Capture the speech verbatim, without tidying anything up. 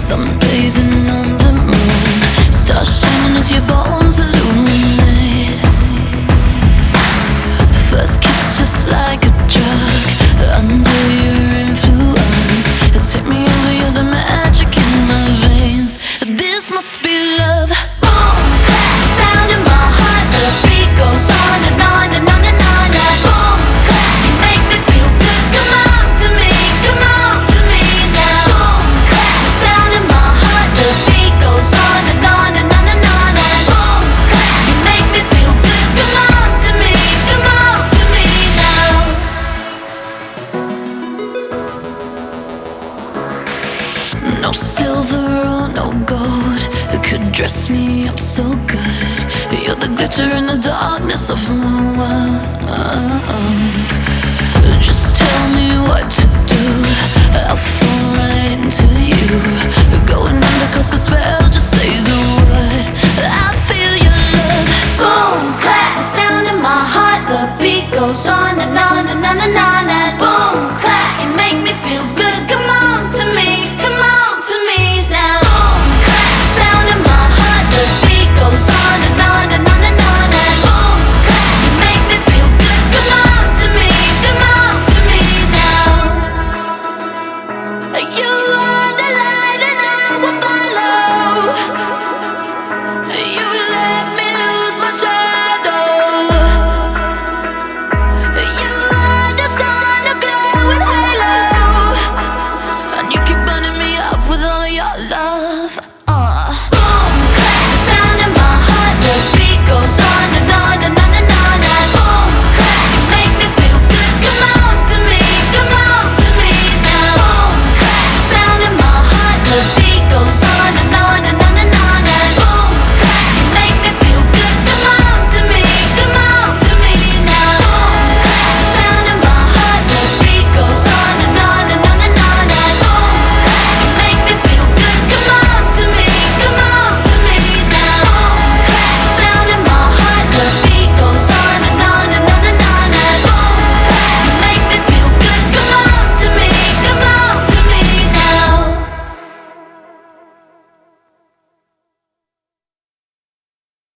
sunbathing on the moon, stars shining as your bones illuminate. First kiss just like a drug, under your influence. You take me over, you're the magic in my veins. This must be love. Boom, clap, sound in my heart. The beat goes on and on and on and on. And boom, clap, you make me feel good. Come on to me, come on to me now. Boom, clap, sound in my heart. The beat goes on and on and on and on. And boom, clap, you make me feel good. Come on to me, come on to me now. No silver or no gold could dress me up so good. You're the glitter in the darkness of my world. Just tell me what to do, I'll follow.